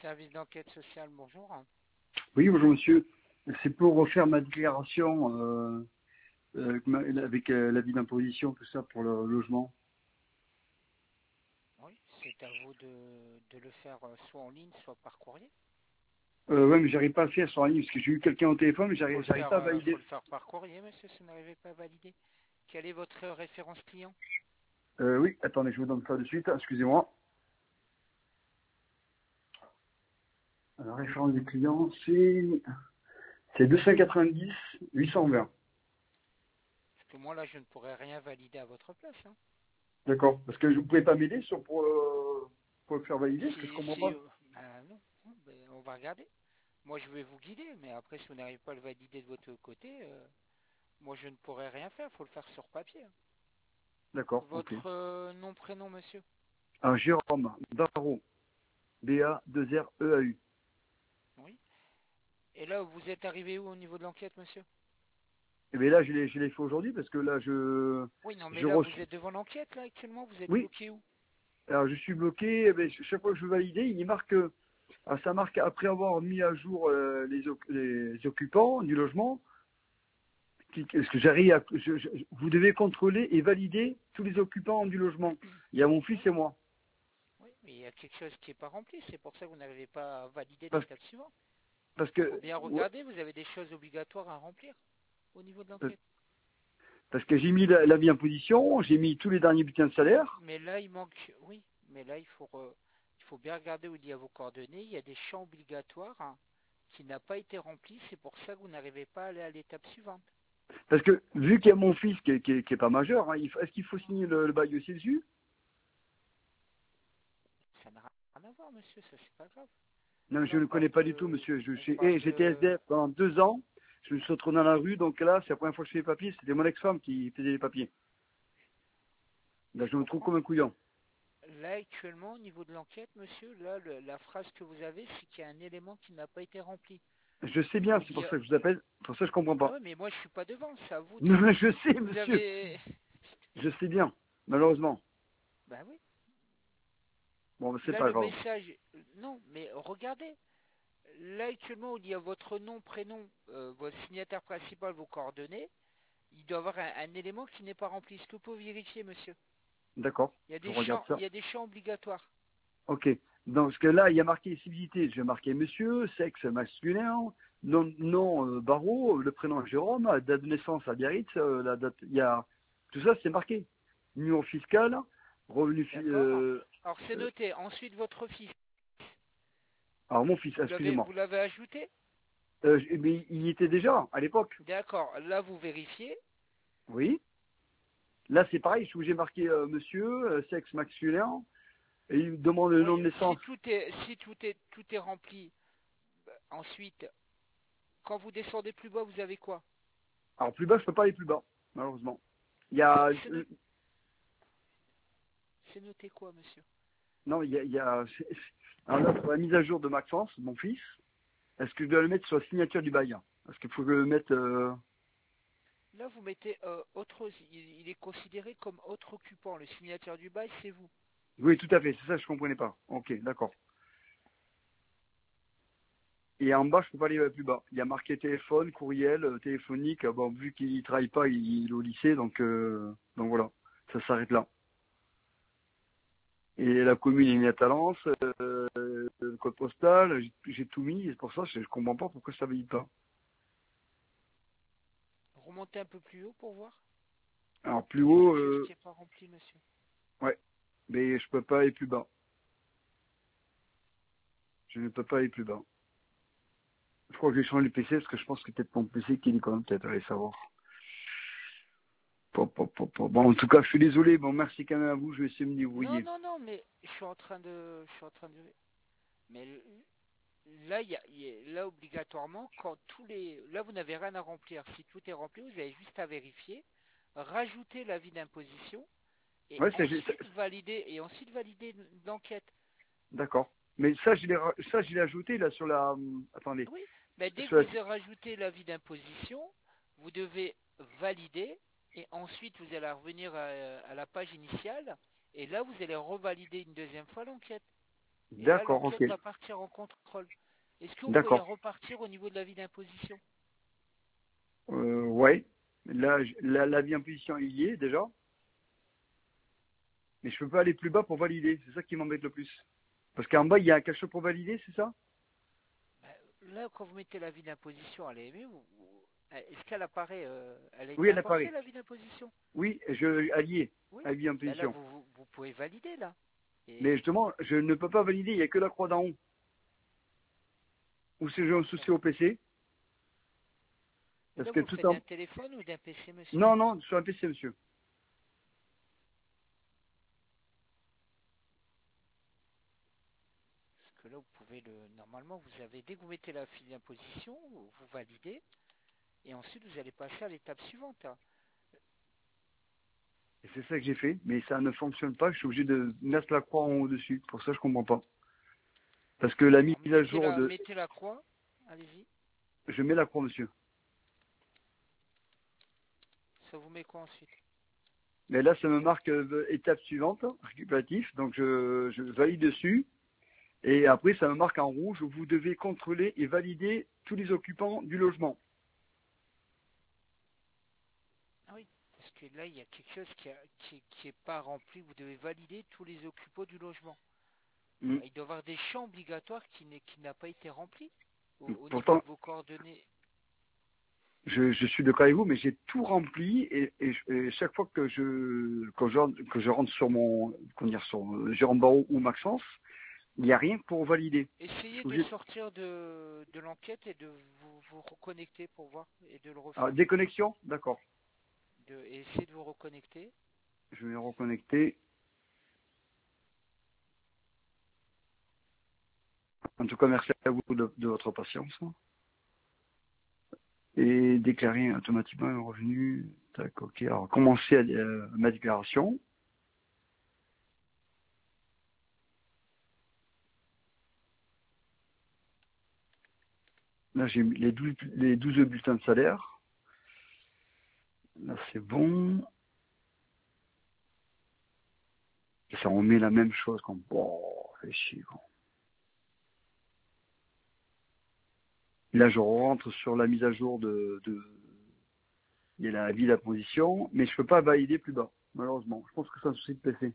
service d'enquête sociale, bonjour. Oui, bonjour monsieur. C'est pour refaire ma déclaration avec l'avis d'imposition, tout ça pour le logement. Oui, c'est à vous de le faire soit en ligne, soit par courrier. Ouais, mais j'arrive pas à le faire sur la ligne parce que j'ai eu quelqu'un au téléphone, mais Faut j'arrive pas à faut valider. le faire par courrier, monsieur, si vous n'arrivez pas à valider. Quelle est votre référence client? Oui, attendez, je vous donne ça de suite, excusez-moi. La référence des clients, c'est 290 820. Parce que moi, là, je ne pourrais rien valider à votre place. Hein. D'accord. Parce que vous pouvez pas m'aider pour le faire valider, parce que je Si, comprends si, pas. non, ben, on va regarder. Moi, je vais vous guider, mais après, si vous n'arrivez pas à le valider de votre côté, moi, je ne pourrais rien faire. Il faut le faire sur papier. Hein. D'accord, ok. Votre nom, prénom, monsieur? Alors, Jérôme Barraud, B-A-2-R-E-A-U. Oui. Et là, vous êtes arrivé où au niveau de l'enquête, monsieur? Et bien là, je l'ai fait aujourd'hui parce que là, Oui, non, mais je là, vous reçois. êtes devant l'enquête, là, actuellement. Vous êtes Oui, bloqué où? alors je suis bloqué. Eh ben, chaque fois que je veux valider, il marque, ça marque après avoir mis à jour les occupants du logement. Est-ce que j'arrive à, vous devez contrôler et valider tous les occupants du logement. Il y a mon fils Oui, et moi. oui, mais il y a quelque chose qui n'est pas rempli. C'est pour ça que vous n'arrivez pas à valider Parce, l'étape suivante. parce Il faut que, bien ouais, regarder. Vous avez des choses obligatoires à remplir au niveau de parce l'enquête. parce que j'ai mis l'avis imposition, j'ai mis tous les derniers bulletins de Oui, salaire. mais là, il manque. Oui, mais là, il faut bien regarder où il y a vos coordonnées. Il y a des champs obligatoires hein, qui n'ont pas été remplis. C'est pour ça que vous n'arrivez pas à aller à l'étape suivante. Parce que vu qu'il y a mon fils qui est pas majeur, hein, est-ce qu'il faut signer le bail aussi dessus? Ça n'a rien à voir, monsieur. Ça, c'est pas grave. Non, Là, je ne connais pas du tout, monsieur. on parle J'étais de. SDF pendant 2 ans. Je me suis retrouvé dans la rue, donc là, c'est la première fois que je fais les papiers. C'était mon ex-femme qui faisait les papiers. Là, Je je me trouve comprends. comme un couillon. Là, actuellement, au niveau de l'enquête, monsieur, là, la phrase que vous avez, c'est qu'il y a un élément qui n'a pas été rempli. Je sais Ça bien, veut c'est pour dire. ça que je vous appelle. Pour ça, je comprends Ah pas. ouais, mais moi, je suis pas devant. C'est à vous Non, de. je sais, Vous monsieur. avez. Je sais bien, malheureusement. Ben oui. Bon, ben, c'est Là, pas le grave. message. Non, mais regardez. Là, actuellement, il y a votre nom, prénom, votre signataire principal, vos coordonnées. Il doit y avoir un élément qui n'est pas rempli. Est-ce que vous pouvez vérifier, monsieur? D'accord, je regarde Il ça. y a des champs obligatoires. Ok. Donc, parce que là, il y a marqué civilité. J'ai marqué monsieur, sexe masculin, barreau, le prénom Jérôme, la date de naissance à Biarritz, la date, il y a, tout ça, c'est marqué. Numéro fiscal, revenu, D'accord? Alors, c'est noté. Ensuite, votre fils. alors mon fils, excusez-moi. Vous l'avez ajouté? Mais il y était déjà, à l'époque. D'accord. Là, vous vérifiez. Oui. Là, c'est pareil, j'ai marqué monsieur, sexe masculin, et il me demande le nom Oui, de naissance. si tout est rempli, ensuite, quand vous descendez plus bas, vous avez quoi? Alors, plus bas, je peux pas aller plus bas, malheureusement. Il y a, C'est noté quoi, monsieur? non, alors là, pour la mise à jour de Maxence, mon fils, est-ce que je dois le mettre sur la signature du bail? Est-ce qu'il faut que je le mette, Là, vous mettez autre. Il est considéré comme autre occupant. Le signataire du bail, c'est vous. oui, tout à fait, c'est ça, je comprenais pas. Ok, d'accord. Et en bas, je peux pas aller plus bas. Il y a marqué téléphone, courriel, téléphonique. Bon, vu qu'il travaille pas, il est au lycée, donc voilà, ça s'arrête là. Et la commune est mise à Talence, le code postal, j'ai tout mis, et c'est pour ça que je comprends pas pourquoi ça valide pas. Remontez un peu plus haut pour voir. Alors plus Il y a haut, quelque chose qui n'est pas rempli, monsieur. ouais, mais je peux pas aller plus bas. Je ne peux pas aller plus bas. Je crois que je vais changer le PC parce que je pense que peut-être mon PC qui est quand même peut-être, allez savoir. Bon, en tout cas, je suis désolé. Bon, merci quand même à vous. Je vais essayer de me Non, débrouiller. non, non, mais mais là, là obligatoirement, quand là, vous n'avez rien à remplir. Si tout est rempli, vous avez juste à vérifier, rajouter l'avis d'imposition Ouais, et ensuite valider l'enquête. d'accord. Mais ça, je l'ai ajouté là sur la. Attendez. Oui, mais dès que Sur la- vous avez rajouté l'avis d'imposition, vous devez valider et ensuite vous allez revenir à la page initiale et là vous allez revalider une deuxième fois l'enquête. Et là, D'accord, ok. l'enquête va partir en contrôle. Est-ce que vous pouvez D'accord. repartir au niveau de l'avis d'imposition? Ouais. Là, la vie en position, il y est déjà. Mais je peux pas aller plus bas pour valider. C'est ça qui m'embête le plus. Parce qu'en bas, il y a quelque chose pour valider, c'est ça? Ben, là, quand vous mettez l'avis d'imposition à l'AME, est-ce qu'elle apparaît, elle a Oui, été elle importée, apparaît. l'avis d'imposition? Oui, je allié. Oui. Avis en Ben là, position. vous pouvez valider, là. Mais Et justement, je ne peux pas valider. Il n'y a que la croix d'en haut. Ou si j'ai un souci au PC. et Parce là, que vous le tout faites en... d'un téléphone ou d'un PC, monsieur? Non, non, sur un PC, monsieur. Parce que là, vous pouvez le. Normalement, vous avez. Dès que vous mettez la file d'imposition, vous validez. Et ensuite, vous allez passer à l'étape suivante, hein. Et c'est ça que j'ai fait. Mais ça ne fonctionne pas. Je suis obligé de mettre la croix en haut dessus. Pour ça, je comprends pas. Parce que la mise Alors, à jour de... mettez la croix. Allez-y. Je mets la croix, monsieur. Ça vous met quoi ensuite? Mais là, ça me marque étape suivante, récupératif. Donc, je valide dessus. Et après, ça me marque en rouge. Vous devez contrôler et valider tous les occupants du logement. Ah oui. Parce que là, il y a quelque chose qui est pas rempli. Vous devez valider tous les occupants du logement. Mm. Il doit y avoir des champs obligatoires qui n'a pas été rempli au niveau Pourtant, de vos coordonnées. je suis d'accord avec vous, mais j'ai tout rempli et chaque fois que je rentre sur mon, comment dire, sur Jérôme Barrault ou Maxence, il n'y a rien pour valider. Je suis Essayez de obligé sortir de l'enquête et de vous reconnecter pour voir et de le ah, refaire. déconnexion, d'accord. Et essayez de vous reconnecter. Je vais me reconnecter. En tout cas, merci à vous de votre patience. Et déclarer automatiquement un revenu. Tac, ok. Alors, commencer ma déclaration. Là, j'ai mis les 12 bulletins de salaire. Là, c'est bon. Et ça, on met la même chose comme, bon, c'est chiant. Là, je rentre sur la mise à jour il y a la vie, la position, mais je peux pas valider plus bas, malheureusement. Je pense que c'est un souci de PC.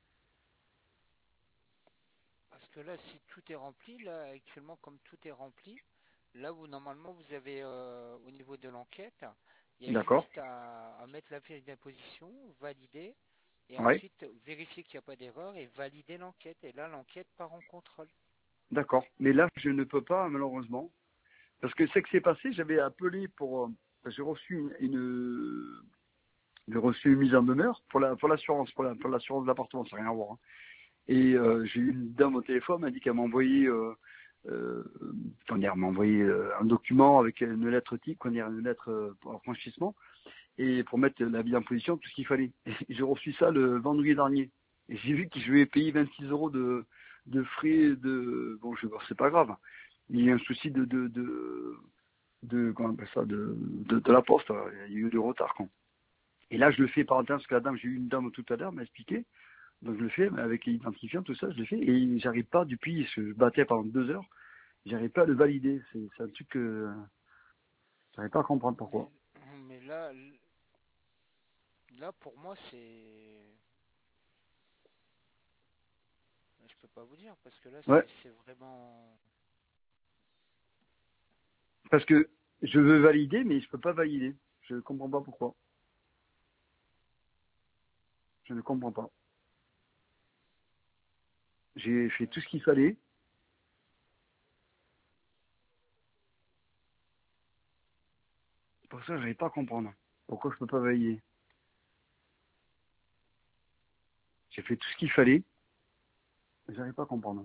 Parce que là, si tout est rempli, là, actuellement, comme tout est rempli, là, normalement, vous avez, au niveau de l'enquête, il y a D'accord. juste à mettre la fiche d'imposition, valider, et Ouais. ensuite vérifier qu'il n'y a pas d'erreur et valider l'enquête. Et là, l'enquête part en contrôle. D'accord. Mais là, je ne peux pas, malheureusement. Parce que c'est que c'est passé, j'avais appelé j'ai reçu j'ai reçu une mise en demeure pour l'assurance, pour l'assurance de l'appartement, ça n'a rien à voir, hein. Et j'ai eu une dame au téléphone, elle m'a dit qu'elle m'envoyait euh, elle m'a envoyé un document avec une lettre type, une lettre pour un franchissement, et pour mettre la vie en position, tout ce qu'il fallait. Et j'ai reçu ça le vendredi dernier. Et j'ai vu que je lui ai payé 26 euros de frais de... Bon, c'est pas grave. Il y a un souci comment on appelle ça, de la poste. Il y a eu du retard, quoi. Et là, je le fais par internet, parce que la dame, j'ai eu une dame tout à l'heure, m'a expliqué. Donc je le fais, mais avec l'identifiant, tout ça, je le fais. Et j'arrive pas, depuis, je battais pendant 2 heures, j'arrive pas à le valider. C'est un truc que j'arrive pas à comprendre Mais, pourquoi. mais là, pour moi, c'est... Je peux pas vous dire, parce que là, Ouais, c'est vraiment... parce que je veux valider, mais je peux pas valider. Je ne comprends pas pourquoi. Je ne comprends pas. J'ai fait tout ce qu'il fallait. Pour ça, j'arrive pas à comprendre. Pourquoi je peux pas valider. J'ai fait tout ce qu'il fallait, mais j'arrive pas à comprendre.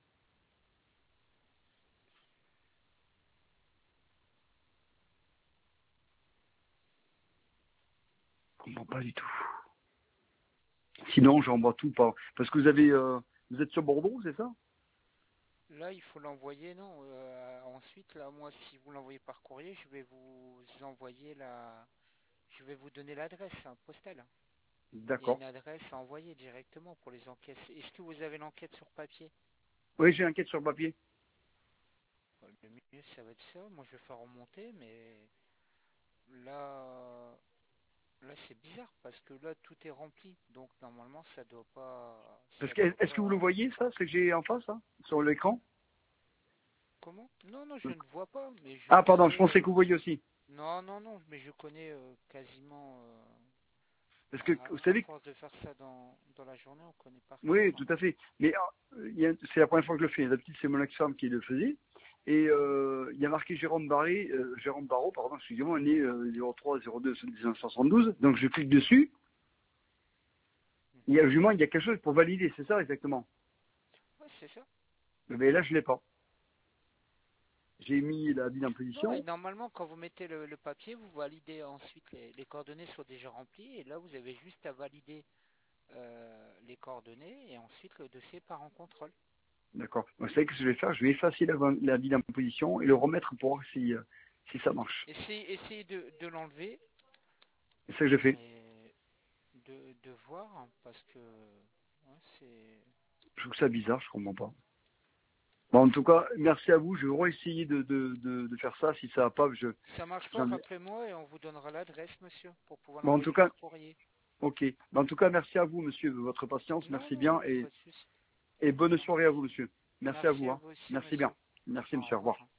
Je comprends pas du tout. Sinon, j'envoie tout par... Parce que vous êtes sur Bordeaux, c'est ça? Là, il faut l'envoyer, non. Ensuite, là, moi, si vous l'envoyez par courrier, je vais vous envoyer Je vais vous donner l'adresse, hein, postale. Il y a D'accord. une adresse à envoyer directement pour les enquêtes. Est-ce que vous avez l'enquête sur papier? Oui, j'ai l'enquête sur le papier. Le mieux, ça va être ça. Moi, je vais faire remonter, mais là, là, c'est bizarre parce que là, tout est rempli. Donc, normalement, Parce ça que, doit est-ce que vous le pas. voyez, ça, ce que j'ai en face, hein, sur l'écran? Comment? Non, non, je ne vois pas, mais je Ah, pardon, je sais. pensais que vous voyiez aussi. Non, non, non, mais je connais quasiment. Parce que, vous À savez, force de faire ça dans la journée, on connaît par cœur oui, tout à normalement. fait. Mais c'est la première fois que je le fais. D'habitude, c'est mon ex-femme qui le faisait. Et il y a marqué Jérôme Barrault, pardon, excusez-moi, né 03-02 1972. Donc je clique dessus. Il y a, justement, il y a quelque chose pour valider, c'est ça exactement. Ouais, c'est ça. Mais là, je l'ai pas. J'ai mis la ville en Non, et position. normalement, quand vous mettez le papier, vous validez ensuite les coordonnées sont déjà remplies, et là, vous avez juste à valider les coordonnées, et ensuite le dossier part en contrôle. D'accord. Vous savez ce que je vais faire? Je vais effacer la ville en position et le remettre pour voir si ça marche. Essayez de l'enlever, C'est ça que je fais. et de voir, hein, parce que ouais, c'est... Je trouve ça bizarre, je comprends pas. Bon, en tout cas, merci à vous. Je vais réessayer de faire ça. Si ça va pas, Ça marche pas, j'en- rappelez-moi, et on vous donnera l'adresse, monsieur, pour pouvoir bon, en l'envoyer tout cas, par courrier. ok. Bon, en tout cas, merci à vous, monsieur, de votre patience. Non, Merci non, il bien n'y a pas de souci. et bonne Ça soirée à marche. vous, monsieur. Merci à Merci vous. à Hein. vous aussi, Merci bien. monsieur. Merci, Au monsieur. Au revoir. revoir.